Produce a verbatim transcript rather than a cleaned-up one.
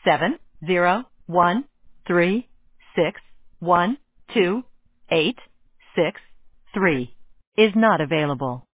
seven zero one three six one two eight six three is not available.